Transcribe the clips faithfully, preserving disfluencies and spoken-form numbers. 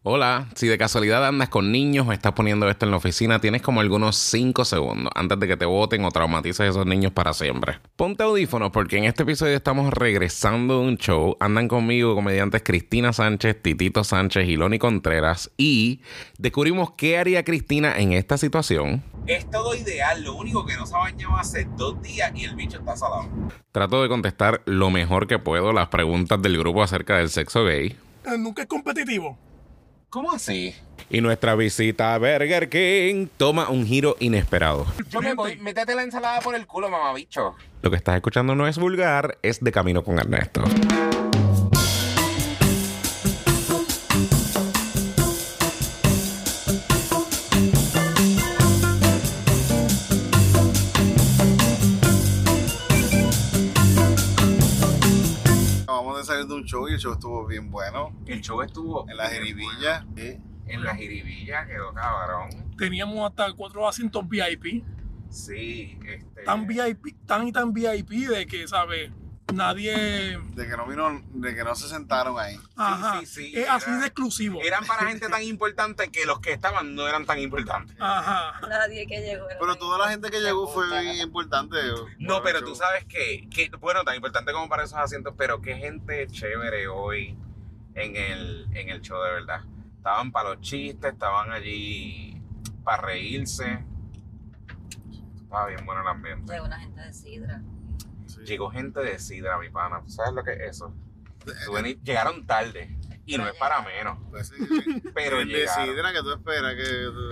Hola, si de casualidad andas con niños o estás poniendo esto en la oficina, tienes como algunos cinco segundos antes de que te boten o traumatices a esos niños para siempre. Ponte audífonos porque en este episodio estamos regresando de un show. Andan conmigo comediantes Cristina Sánchez, Titito Sánchez y Loni Contreras y descubrimos qué haría Cristina en esta situación. Es todo ideal, lo único que no se ha bañado hace dos días y el bicho está salado. Trato de contestar lo mejor que puedo las preguntas del grupo acerca del sexo gay. Eh, nunca es competitivo. ¿Cómo así? Y nuestra visita a Burger King toma un giro inesperado. Yo me voy, métete la ensalada por el culo, mamabicho. Lo que estás escuchando no es vulgar, es De Camino con Ernesto. Vamos a salir de un show y el show estuvo bien bueno. El show estuvo En la jiribilla. ¿sí? En la jiribilla quedó cabrón. Teníamos hasta cuatro asientos V I P. Sí, este... Tan V I P, tan y tan V I P de que, ¿sabes? Nadie... De que no vino, de que no se sentaron ahí. Ajá. sí, sí, es era- así de exclusivo. Eran para gente tan importante que los que estaban no eran tan importantes. Ajá. Nadie que llegó. era Pero tan- toda la gente que llegó fue puta. bien importante. No, Bueno, pero el tú show. sabes que, que, bueno, tan importante como para esos asientos, pero qué gente chévere hoy en el, en el show de verdad. Estaban para los chistes, estaban allí para reírse. Estaba bien bueno el ambiente. Llegó una gente de Sidra. Sí. Llegó gente de Sidra, mi pana. ¿Tú sabes lo que es eso? Tú vení- llegaron tarde. Y no es para menos. Pues sí, Pero el de llegaron. sidra que tú esperas que...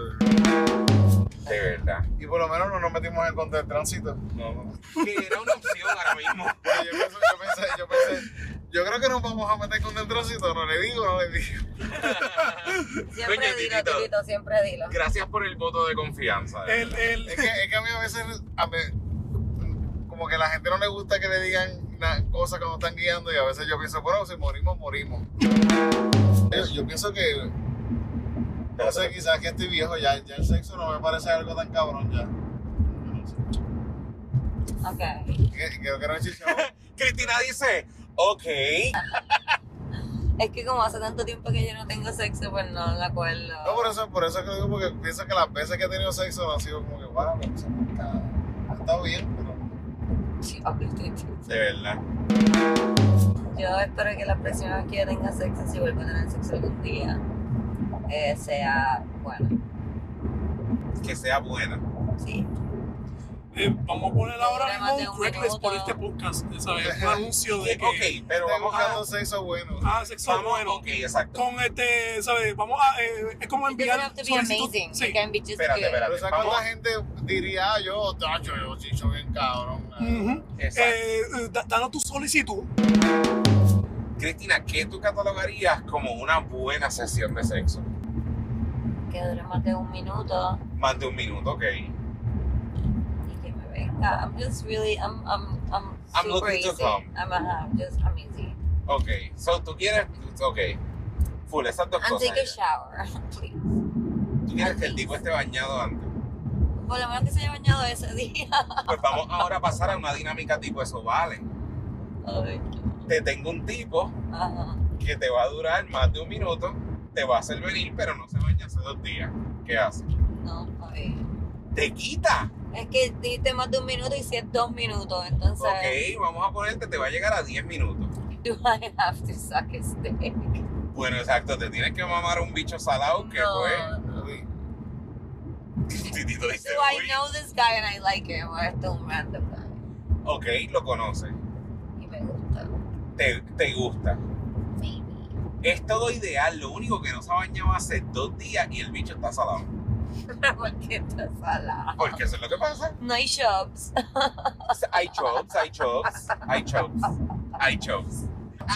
De verdad. Y por lo menos no nos metimos en contra del tránsito. No, no. Que era una opción ahora mismo. Yo, pienso- yo pensé, yo pensé, yo creo que nos vamos a meter con el tránsito. No le digo, no le digo. Siempre Coño, dilo, Titito. Titito, siempre dilo. Gracias por el voto de confianza. de El, verdad. el, Es que, es que a mí a veces, a mí, como que a la gente no le gusta que le digan na- cosas cuando están guiando y a veces yo pienso, bueno, si morimos, morimos. Yo, yo pienso que, no sé, quizás que estoy viejo, ya, ya el sexo no me parece algo tan cabrón ya. Ok. Que- Creo que no es chichado. Cristina dice, ok. Es que como hace tanto tiempo que yo no tengo sexo, pues no me acuerdo. No, por eso, por eso que digo, porque pienso que las veces que he tenido sexo no ha sido como que, wow, o sea, está- ha estado bien, pero... De verdad. Yo espero que la próxima vez que yo tenga sexo, si vuelvo a tener sexo algún día, eh, sea bueno. Que sea buena. Sí. eh, vamos a poner ahora Dura más de mismo un un Craigslist por minuto. este podcast, ¿sabes? Un anuncio de que... Ok, pero Estoy vamos a... buscando sexo bueno. Ah, sexo Vamos, bueno. ok, exacto. Con este, ¿sabes? Vamos a... eh, es como It doesn't enviar have to be solicitud. amazing. Sí. It can be just Espérate, good. espérate. Pero ¿sabes Vamos. cuánta gente diría, ah, yo, tacho, yo chicho bien cabrón? Ujú. Exacto. Eh, eh, da- danos tu solicitud. Cristina, ¿qué tú catalogarías como una buena sesión de sexo? Que dure más de un minuto Más de un minuto, ok. y que me venga. I'm just really, I'm, I'm, I'm I'm super looking to easy. come. I'm, uh, just, I'm easy. Ok. So, tú quieres... Ok. Full, esas dos And cosas. take a shower, please. Tú quieres que el tipo esté bañado antes. Por lo menos que se haya bañado ese día. Pues vamos ahora a pasar a una dinámica tipo eso, vale. Ay, Te tengo un tipo ajá. que te va a durar más de un minuto, te va a hacer venir, pero no se baña hace dos días. ¿Qué haces? No, ay. ¡Te quita! Es que dijiste más de un minuto y si es dos minutos, entonces. Ok, vamos a ponerte, te va a llegar a diez minutos. Do I have to suck his dick? Bueno, exacto, te tienes que mamar un bicho salado que No. fue... Uy. Titito dice, Do I "Uy". know this guy and I like him? O es un random guy. Ok, lo conoces. Y me gusta. Te, te gusta. Maybe. Es todo ideal, lo único que no se ha bañado hace dos días y el bicho está salado. Pero ¿por qué estás salado? Porque eso es lo que pasa. No hay shops. Hay chops, hay chops, hay chops, hay chops.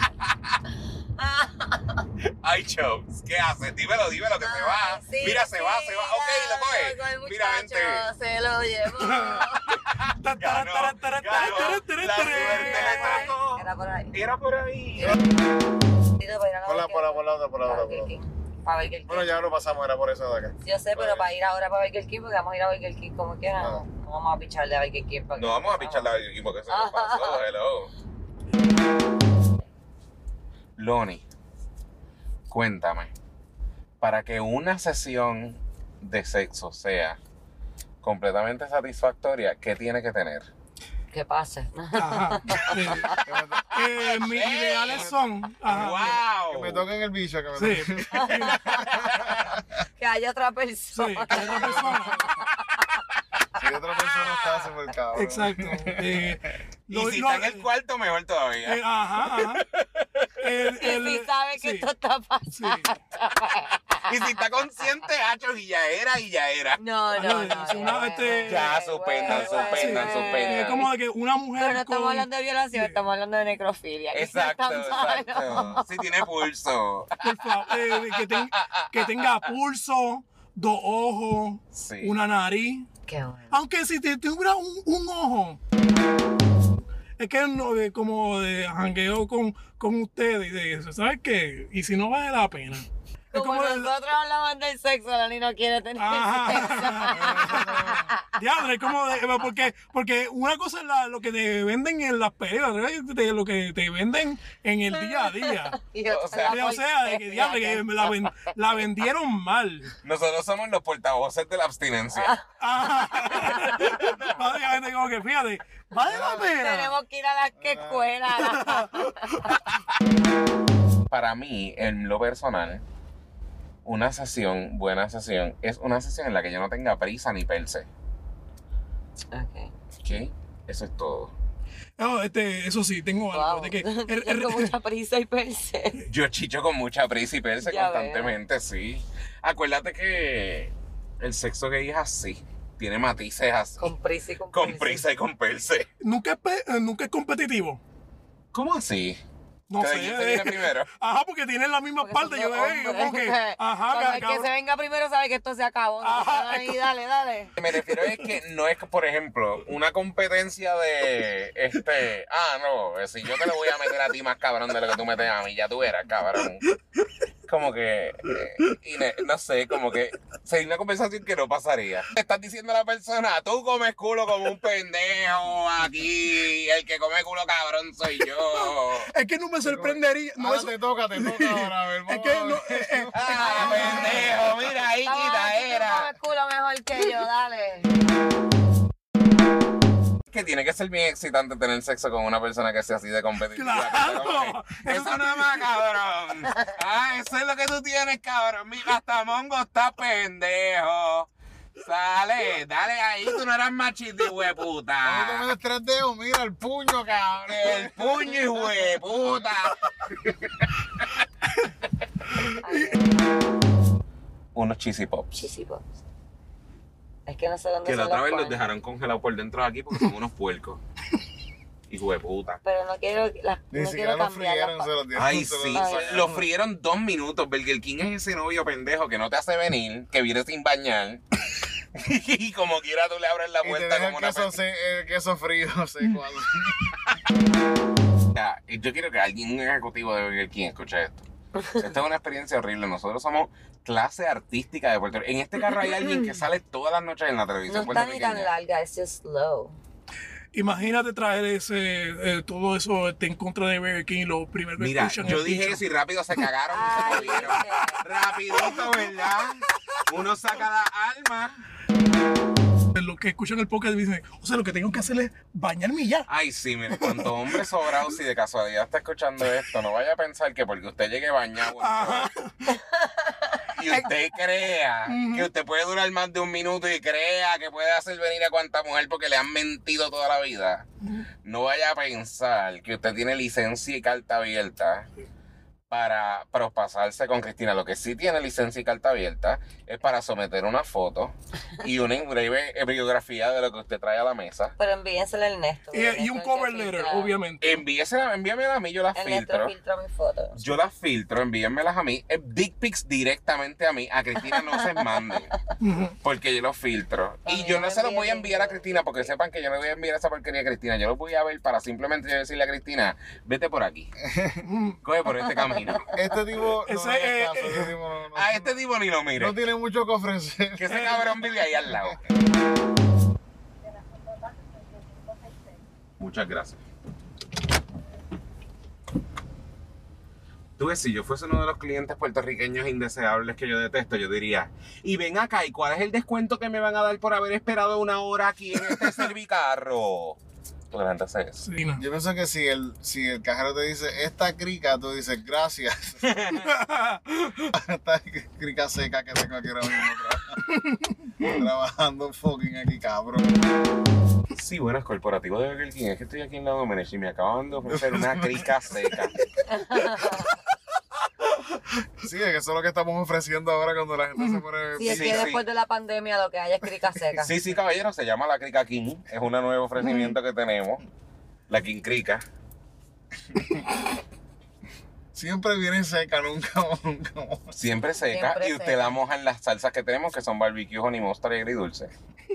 Hay chops. ¿Qué haces? Dímelo, dímelo que se va. Ah, sí, Mira, se va, sí, se va. Ok, lo ya, coge. el Mira, vente. muchacho Se lo llevó. Ta- Ganó, tara, tara, tara, ganó. tara, tara, La tara. suerte le tocó. Era por ahí. Era por ahí. Por la, por la, por la otra, por la otra, por la otra. Para Burger King. Bueno, ya lo pasamos, era por eso de acá. Yo sé, pero para ir ahora para Burger King, porque vamos a ir a Burger King como quiera, no, no vamos a picharle a Burger King. porque- No vamos a pichar la Burger porque se nos pasó. Hello. Loni, cuéntame. para que una sesión de sexo sea completamente satisfactoria, ¿qué tiene que tener? Que pase. Ajá. Sí. Eh, mis ideales son. Ajá. Que me toquen el bicho, que me Sí. toquen. Que haya otra Sí, persona. que otra persona. Si otra persona está súper cabrón. Exacto. Eh, Y lo- si lo- está en el cuarto, mejor todavía. eh, ajá, ajá. El- Y el- si sabe que sí, esto está sí. pasando. Y si está consciente, hacho, y ya era, y ya era. No, Ay, no, no. es una, no, este- no, Ya, no, suspendan, no, suspendan, no, suspendan. Es como de que una mujer. Pero no estamos con- hablando de violación, Sí. estamos hablando de necrofilia. que no Exacto, está malo. exacto. Si tiene pulso. Por favor, eh, que, ten- que tenga pulso, dos ojos, Sí. una nariz. Qué bueno. Aunque si te tuviera un, un ojo, es que no, de, como de jangueo con, con ustedes y de eso, ¿sabes qué? Y si no vale la pena. Es Como, el- nosotros hablamos del sexo, Dani no quiere tener Ajá. Diablo, es como de, porque, porque una cosa es la- lo que te venden en las películas, otra es de lo que te venden en el día a día. sexo. Y otra O sea, la O sea, de que, diablo, que porquería. la, ven- la vendieron mal. Nosotros somos los portavoces de la abstinencia. Ajá. Básicamente, como que fíjate, vale la pena. Tenemos que ir a las que escuela. Para mí, en lo personal, una sesión, buena sesión, es una sesión en la que yo no tenga prisa ni perse. Ok. ¿Ok? Eso es todo. No, este, eso sí, tengo algo. Wow. De que el- el- Con mucha prisa y perse. Yo chicho con mucha prisa y perse Ya constantemente, sí. Acuérdate que el sexo gay es así. Tiene matices así. Con prisa y con Con perse. prisa y con perse. nunca, es pe- eh, nunca es competitivo. ¿Cómo así? No ¿Cada sé. quien se viene eh, primo? Ajá, porque tienen la misma Porque parte. son Yo dos bebé, yo como hombres. que. Ajá, Cuando ca- el que cabrón. se venga primero sabe que esto se acabó. Ajá, Ahí, dale, dale. Me refiero es que no es que, por ejemplo, una competencia de este, ah, no, si yo te lo voy a meter a ti más cabrón de lo que tú metes a mí, ya tú eras cabrón. Como que, eh, y ne- no sé, como que sería una conversación que no pasaría. Le estás diciendo a la persona, tú comes culo como un pendejo aquí, el que come culo cabrón soy yo. Es que no me sorprendería. No, Ahora eso- te toca, te toca ahora, a ver, es vamos que a no. ver. eh, eh, Ah, pendejo, mira ahí, Vamos a ver si tú quitaera. comes culo mejor que yo, dale. Que tiene que ser bien excitante tener sexo con una persona que sea así de competitiva. Claro. Que sea como que, eso no es más, cabrón. Ah, eso es lo que tú tienes, cabrón. Mi gastamongo está pendejo. Sale, dale ahí, tú no eras machito, A mí hueputa. te metes tres dedos, mira el puño, cabrón. El puño, y hueputa. Unos cheesy pops. Cheesy pops. Es que no sé dónde Que la son otra los vez los cuernos. dejaron congelados por dentro de aquí porque son unos puercos. Hijo de puta. Pero no quiero, las, Ni no siquiera quiero lo cambiar frieron, las se pa- los dieron. Ay, se los sí. dieron. Lo frieron dos minutos. Burger King es ese novio pendejo que no te hace venir, que viene sin bañar. Y como quiera tú le abres la Y te puerta deja el como una queso, se- el queso frío, sé cuál. pendeja. Y yo quiero que alguien, un ejecutivo de Burger King, escuche esto. Esta es una experiencia horrible. Nosotros somos clase artística de Puerto Rico. En este carro hay alguien que sale todas las noches en la televisión No está ni tan puertorriqueña. larga, es just slow. Imagínate traer ese, eh, todo eso este, en contra de Burger King, los primeros que Mira, escuchan yo el dije dicho. eso y rápido se cagaron y se Ay, jodieron. viste. Rapidito, ¿verdad? Uno saca la alma. Los que escuchan el podcast dicen, o sea, lo que tengo que hacer es bañarme y ya. Ay, sí, mire, cuanto hombre sobrado, si de casualidad está escuchando esto, no vaya a pensar que porque usted llegue bañado Ajá. y usted crea que usted puede durar más de un minuto y crea que puede hacer venir a cuanta mujer porque le han mentido toda la vida. No vaya a pensar que usted tiene licencia y carta abierta para prospasarse con Cristina. Lo que sí tiene licencia y carta abierta es para someter una foto y una breve biografía de lo que usted trae a la mesa. Pero envíensela al Ernesto. Y, y un cover letter, obviamente. Envíesela, envíamela a mí, yo las Ernesto filtro. filtra mis fotos. Yo las filtro, envíenmelas a mí. Eh, Dick pics directamente a mí. A Cristina no se manden. Ujú. Porque yo los filtro. A Y mí yo no no me se los voy a envíen enviar a ningún- Cristina porque sepan que yo no le voy a enviar esa porquería a Cristina. Yo los voy a ver para simplemente yo decirle a Cristina, vete por aquí. Coge por este camino. Este tipo no Ese, le eh, hagas caso, eh, ese tipo no, no- A este tipo ni lo mire. no tiene mucho que ofrecer. Que ese cabrón vive ahí al lado. Muchas gracias. Tú ves, si yo fuese uno de los clientes puertorriqueños indeseables que yo detesto, yo diría, y ven acá, ¿y cuál es el descuento que me van a dar por haber esperado una hora aquí en este servicarro? Porque la gente hace eso. Sí, no. Yo pienso que si el, si el cajero te dice, esta crica, tú dices, gracias. Esta crica seca que tengo aquí ahora mismo tra- trabajando fucking aquí, cabrón. Sí, buenas, corporativo de Burger King. Es que estoy aquí en la Domenech y me acaban de ofrecer una crica seca. Sí, es que eso es lo que estamos ofreciendo ahora cuando la gente se pone... Sí, es Sí, que sí. después de la pandemia lo que hay es crica seca. Sí, sí, caballero, se llama la Crica King. Es un nuevo ofrecimiento que tenemos. La King Crica. Siempre viene seca, nunca, nunca. Siempre seca. Siempre y usted seca. la moja en las salsas que tenemos, que son barbecue, honey mustard y agridulce.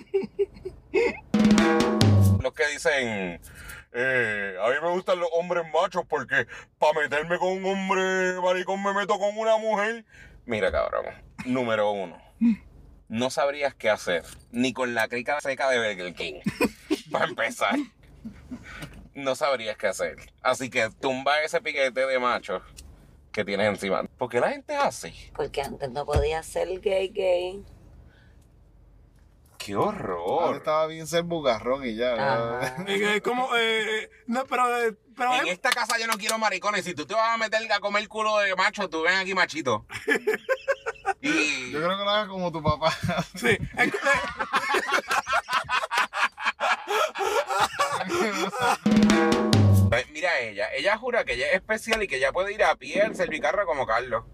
Los que dicen... Eh, a mí me gustan los hombres machos porque para meterme con un hombre maricón me meto con una mujer. Mira, cabrón. Número uno. No sabrías qué hacer. Ni con la crica seca de Burger King. Para empezar. No sabrías qué hacer. Así que tumba ese piquete de machos que tienes encima. ¿Por qué la gente es así? Porque antes no podía ser gay gay. ¡Qué Ahora horror! estaba bien ser bugarrón y ya. Ajá. Eh, eh, como, eh, eh, no, pero, eh, pero En eh, esta casa yo no quiero maricones. Si tú te vas a meter a comer culo de macho, tú ven aquí machito. Y... Yo creo que lo hagas como tu papá. sí, eh, eh, Pues mira ella, ella jura que ella es especial y que ella puede ir a pie al servicarro como Carlos.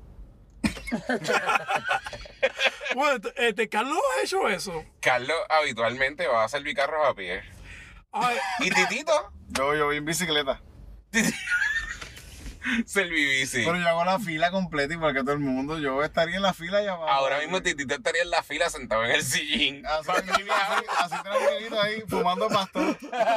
bueno, este, Carlos ha hecho eso. Carlos habitualmente va a servicarros a pie. Ay, Y Titito, Yo, yo voy en bicicleta. servibici. Pero yo hago la fila completa igual que todo el mundo. Yo estaría en la fila ya abajo. Ahora mismo Titito estaría en la fila sentado en el sillín. Así, así, así tranquilito ahí, fumando pastor.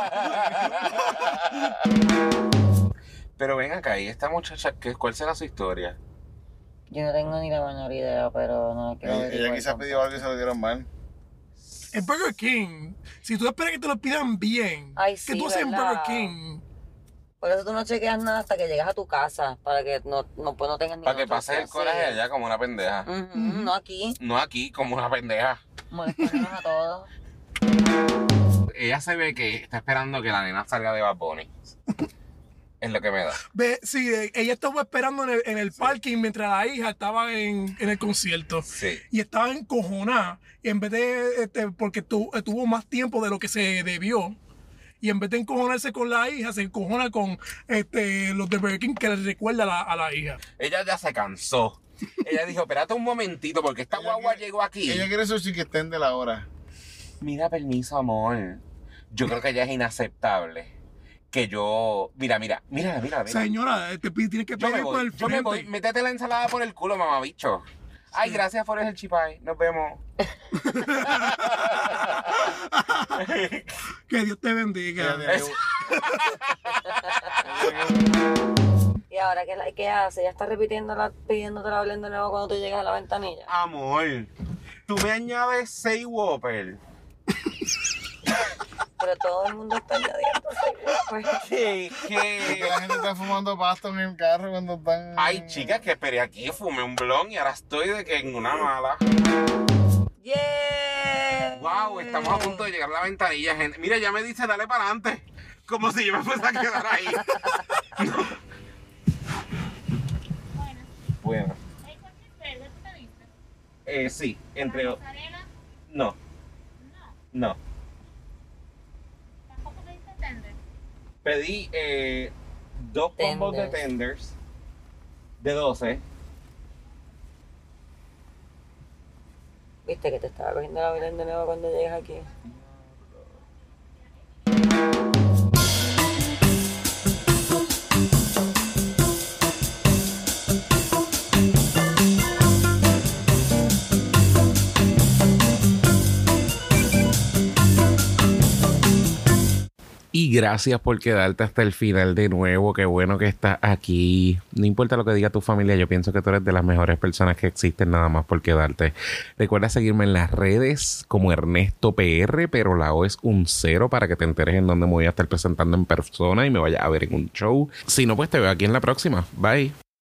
Pero ven acá, y esta muchacha, ¿qué, ¿cuál será su historia? Yo no tengo ni la menor idea, pero no quiero Ella, averiguar ella quizás tampoco. pidió algo y se lo dieron mal. en Burger King, si tú esperas que te lo pidan bien, Ay, que sí, tú haces en ¿verdad? Burger King. Por eso tú no chequeas nada hasta que llegas a tu casa, para que no, no, pues no tengas ningún Para que pases el coraje allá como una pendeja. Ujú, no aquí, No aquí, como una pendeja. molestándonos a todos. Ella se ve que está esperando que la nena salga de Bad Bunny. Es lo que me da. Ve, sí, eh, ella estaba esperando en el, en el parking mientras la hija estaba en, en el concierto. Sí. Y estaba encojonada. Y en vez de, este, porque tu- eh, tuvo más tiempo de lo que se debió. Y en vez de encojonarse con la hija, se encojona con este, los de Burger King que le recuerda a la, a la hija. Ella ya se cansó. Ella dijo, espérate un momentito, porque esta Ella guagua quiere- llegó aquí. Ella quiere su chiquitén de la hora. Mira, permiso, amor. Yo creo que ya es inaceptable que yo... Mira, mira, mira, mira, mira. Señora, te pide- tienes que Yo me pedir por voy, el yo me voy. frente. Métete la ensalada por el culo, mamabicho. Ay, gracias por el chipay. Nos vemos. Que Dios te Ella bendiga. tiene que- Y ahora, ¿qué, la- qué hace? ¿Ya está repitiéndola, pidiéndote la orden de nuevo cuando tú llegas a la ventanilla? Amor, tú me añades seis Whopper. Pero todo el mundo está añadiendo pues. ¿Qué? Que ¿Qué? la gente está fumando pasto en el carro cuando están... Ay, chicas, que esperé aquí, fumé un blon y ahora estoy de que en una mala. ¡Yeah! Wow, estamos a punto de llegar a la ventanilla, gente. Mira, ya me dice, dale para adelante. Como si yo me fuese a quedar ahí. Bueno. ¿El coche verde tú pediste? Eh, sí, entre... ¿La mozzarella? No, No. no. ¿Tampoco pediste tender? Pedí eh, dos combos de Tenders. tenders de doce. Viste que te estaba cogiendo la orden de nuevo cuando llegas aquí. Y gracias por quedarte hasta el final de nuevo. Qué bueno que estás aquí. No importa lo que diga tu familia, yo pienso que tú eres de las mejores personas que existen nada más por quedarte. Recuerda seguirme en las redes como Ernesto P R, pero la O es un cero para que te enteres en dónde me voy a estar presentando en persona y me vayas a ver en un show. Si no, pues te veo aquí en la próxima. Bye.